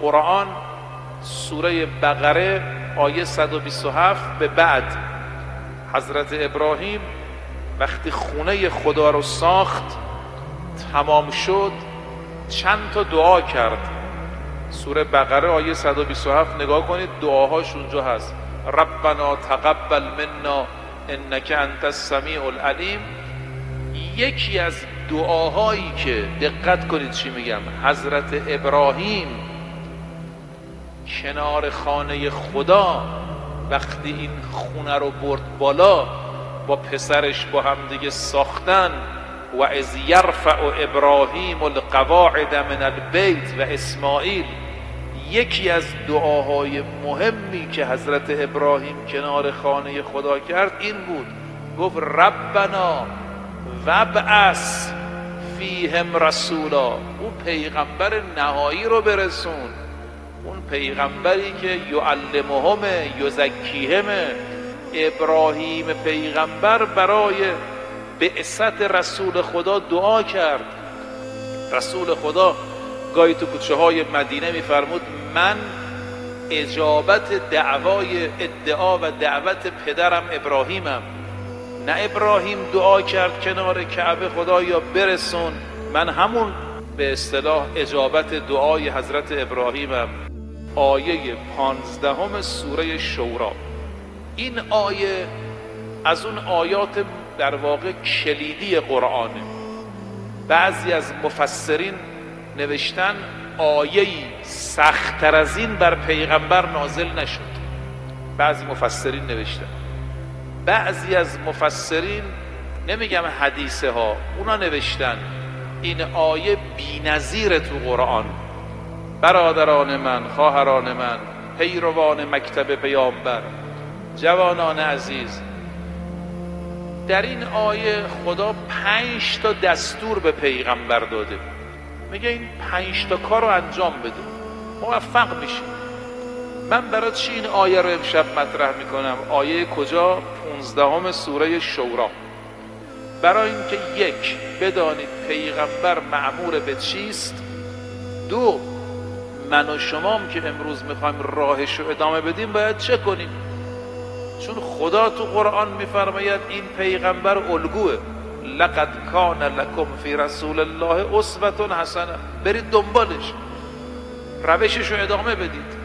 قرآن سوره بقره آیه 127 به بعد حضرت ابراهیم وقتی خونه خدا رو ساخت تمام شد چند تا دعا کرد. سوره بقره آیه 127 نگاه کنید، دعاهاش اونجا هست. ربنا تقبل منا انک انت السمیع العلیم. یکی از دعاهایی که دقت کنید چی میگم، حضرت ابراهیم کنار خانه خدا وقتی این خونه رو برد بالا با پسرش با هم دیگه ساختن، و اذ یرفع ابراهیم القواعد من البیت و اسماعیل، یکی از دعاهای مهمی که حضرت ابراهیم کنار خانه خدا کرد این بود، گفت ربنا وابعث فیهم رسولا. اون پیغمبر نهایی رو برسون، اون پیغمبری که یعلمهم یزکیهم. ابراهیم پیغمبر برای بعثت رسول خدا دعا کرد. رسول خدا گاهی تو کوچه های مدینه میفرمود من اجابت ادعا و دعوت پدرم ابراهیمم. نه ابراهیم دعا کرد کنار کعبه خدایا برسون، من همون به اصطلاح اجابت دعای حضرت ابراهیمم. آیه 15 سوره شورا. این آیه از اون آیات در واقع کلیدی قرآنه. بعضی از مفسرین نوشتن آیه‌ای سخت‌تر از این بر پیغمبر نازل نشد. بعضی مفسرین نوشتن. بعضی از مفسرین، نمیگم حدیثه ها، اونا نوشتن این آیه بی‌نظیره تو قرآن. برادران من، خواهران من، پیروان مکتب پیامبر، جوانان عزیز، در این آیه خدا 5 تا دستور به پیغمبر داده. میگه این 5 تا کار رو انجام بده موفق میشی. من برای چی این آیه رو امشب مطرح میکنم؟ آیه کجا؟ 15 سوره شورا. برای اینکه یک، بدانید پیغمبر مأمور به چیست. دو، من و شمام که امروز میخوایم راهش رو ادامه بدیم باید چه کنیم؟ چون خدا تو قرآن میفرماید این پیغمبر الگوه. لقد کان لکم فی رسول الله اسوة حسنه. برید دنبالش، روشش رو ادامه بدید.